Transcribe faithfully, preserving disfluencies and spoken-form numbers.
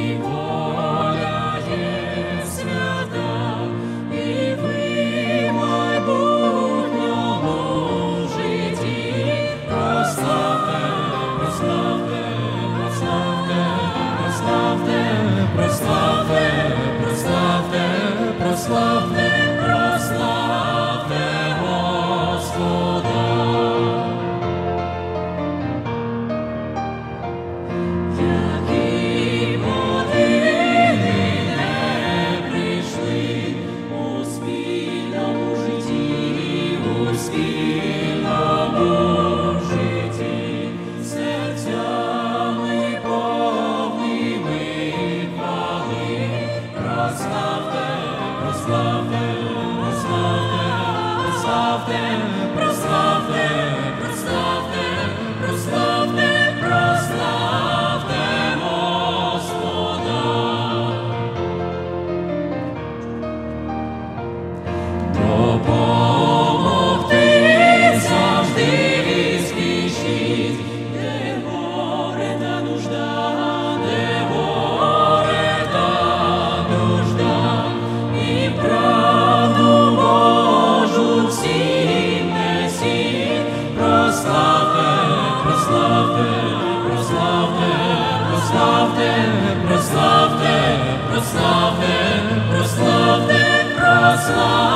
воля є свята, і ви в майбутньому житті. Прославте, прославте, прославте, прославте, прославте, прославте, прославте, прославте Господа. Які години не прийшли у спільному житті, у спільному житті, серцями повними хвали. Прославте, прославте, прославте, прославте, прославте, прославте, прославте, прославте Господа. Допомогти завжди спішіть, де горе та нужда, де горе та нужда, і правду Божу всім несіть. Прославте, прославте, прославте, прославте, прославте, прославте, прославте, прославте.